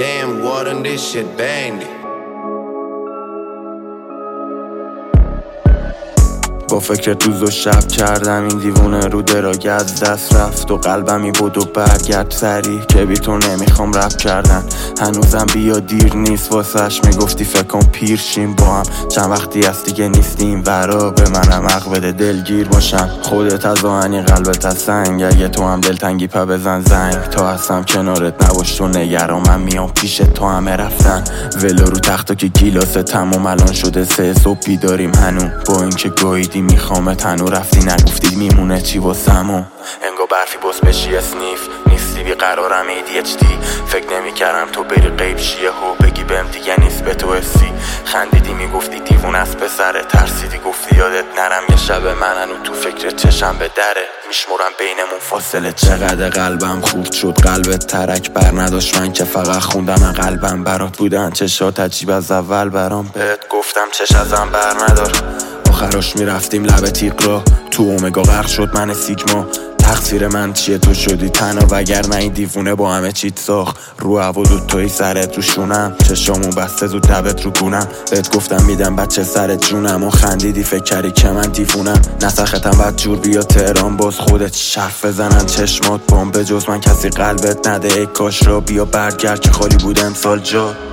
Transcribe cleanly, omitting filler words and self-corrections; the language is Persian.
damn water and this shit banged. با فکر روز و شب کردم این دیوونه رو دراگه از دست رفت و قلبمی بود و برگرد سری که بی تو نمیخوام رپ کردن. هنوزم بیا دیر نیست واسش میگفتی فکر کن پیر شیم با هم. چند وقتی از دیگه نیستیم ورا به منم حق بده دلگیر باشم. خودت از آهنی قلبت از سنگ اگه تو هم دلتنگی پا بزن زنگ. تا هستم کنارت نباش تو نگران من میام پیش تو همه رفتن. ولو رو تختو که گیلاسه تموم الان شده 3 صبح بیداریم هنو. با اینکه گاییدی میخوامت هنو رفتی نگفتی میمونه چی واسمو. انگا برفی بس بشی اسنیف نیستی بیقرارم ADHD. فکر نمیکردم تو بری غیب شیه و بگی بهم دیگه نیست به تو حسی. خندیدی میگفتی دیوون است به سره ترسیدی گفتی یادت نرم یه شب من هنو تو فکر چشم به دره. میشمورم بینمون فاصله چقدر قلبم خوب شد قلبت ترک بر نداشت من که فقط خوندم قلبم برات بودن چشات عجیب از اول برام بهت گفتم چش ازم بر ندار. آخراش میرفتیم لب تیغ را تو اومگا غرق شد من سیگما. تقصیر من چیه تو شدی تنها وگرنه این دیوونه با همه چیت ساخت. رو هوا دوتایی سرت رو شونم چشامون بسته زود لبت رو گونم. بهت گفتم میدم بچه سرت جونم و خندیدی فکر کردی که من دیوونم. نسختم بد جور بیا تهران باز خودت شرف بزنن چشمات بام به جز من کسی قلبت نده ای کاش را بیا برگرد که خالی بود امسال جا.